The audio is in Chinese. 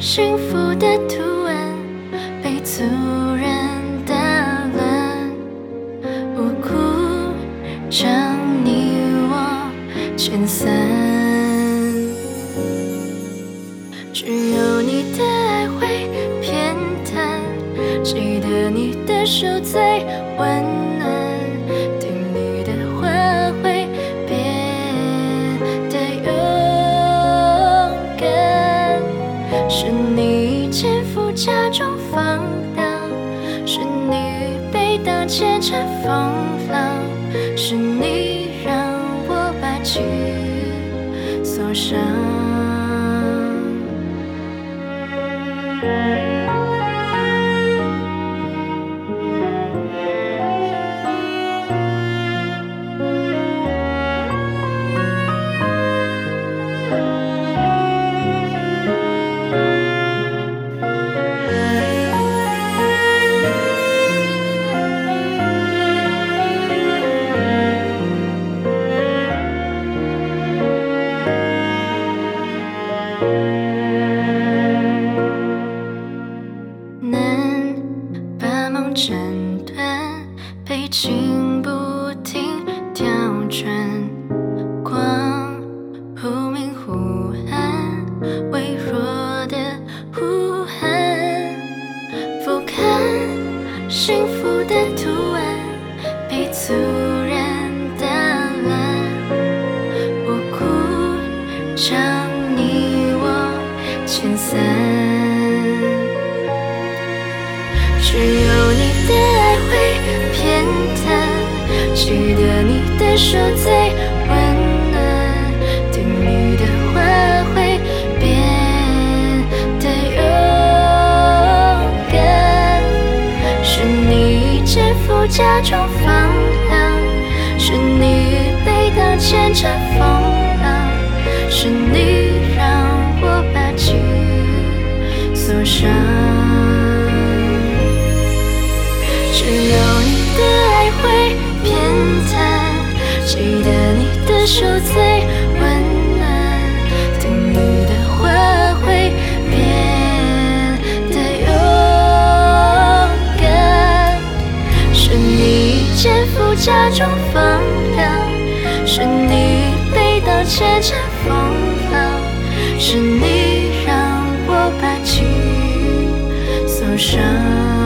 幸福的图案被突然打乱，无辜将你我遣散。只有你的爱会偏袒，记得你的手最温暖，听你的话会变得勇敢。是你肩负家中放荡，是你被当牵缠风浪，是你让我把记忆锁上。难把梦斩断，背景不停跳转，光忽明忽暗，微弱的呼喊，不堪幸福的图案被突然打乱，无辜将你我遣散。只有你的爱会偏袒，记得你的手最温暖，听你的话会变得勇敢。是你肩负家中放浪，是你被当牵缠风浪，是你让我把记忆锁上。只有你的爱会偏袒，记得你的手最温暖，听你的话会变得勇敢。是你肩负家中放浪，是你被当牵缠风浪，是你让我把记忆锁上。